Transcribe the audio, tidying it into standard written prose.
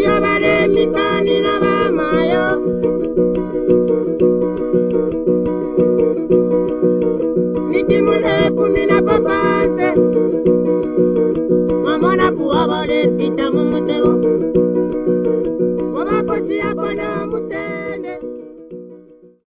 Nabare mikani naba mayo. Nikimule kumina papanse. Mamona kuwa bale pita mumusebo. Wabakosi apana